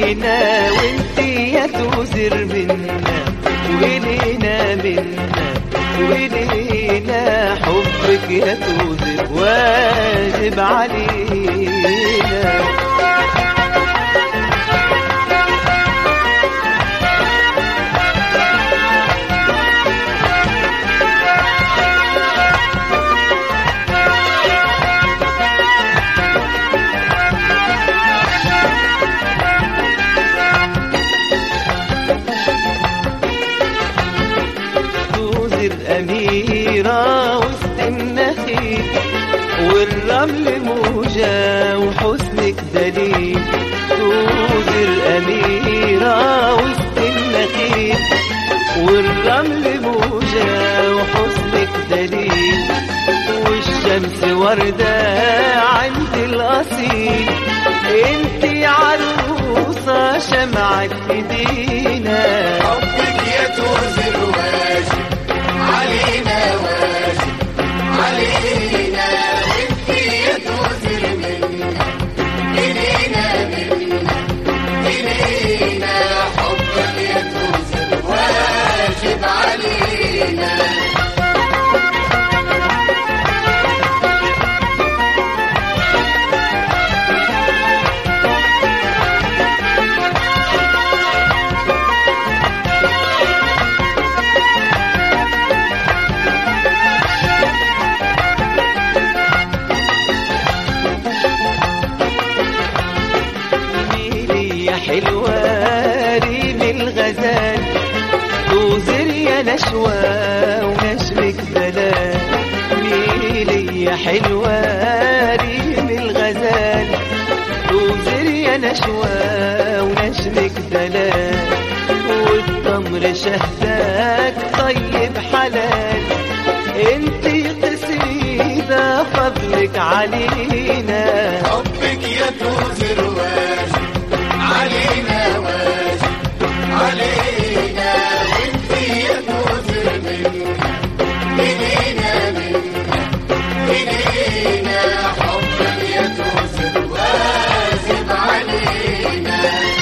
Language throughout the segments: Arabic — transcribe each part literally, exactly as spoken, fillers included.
علينا وانتي يا توزر منا ولينا منا ولينا حبك يا توزر واجب علينا. أميرة وسط النخيل والرمل موجة وحسنك دليل. توزر أميرة وسط النخيل والرمل موجة وحسنك دليل. والشمس وردة عند الأصيل انتي عروسة شمعة في ايدينا. حبك يا توزر واجب علينا واجب علينا وانتي يا توزر منا إلينا منا إلينا. حبك يا توزر واجب علينا. حلوة ريم الغزال توزر يا نشوى ونشمك دلال. ميلي يا حلوة ريم الغزال توزر يا نشوى ونشمك دلال. والتمر شهداك طيب حلال انتي قصيدة فضلك علينا. حبك يا توزر واجب علينا واجب علينا وانتي يا توزر منا إلينا منا إلينا. حبك يا توزر واجب علينا.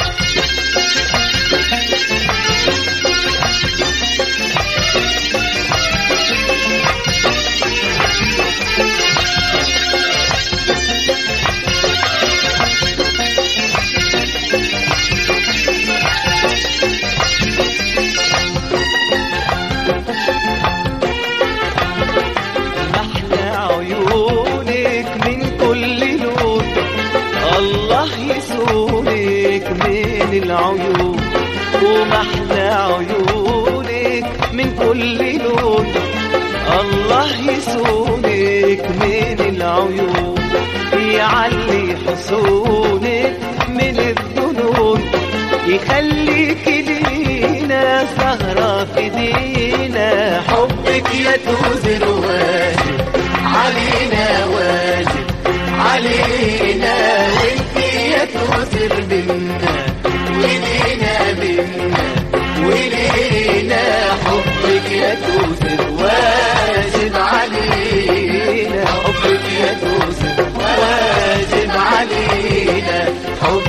الله يسونك من العيون ومحلى عيونك من كل لون. الله يسونك من العيون يعلي حصونك من الظنون. يخليك لينا سهرة في دينا. حبك يا توزر واجب علينا واجب علينا وانتي يا توزر منا ولينا منا ولينا. حبك يا توزر واجب علينا. حبك يا توزر واجب علينا. حب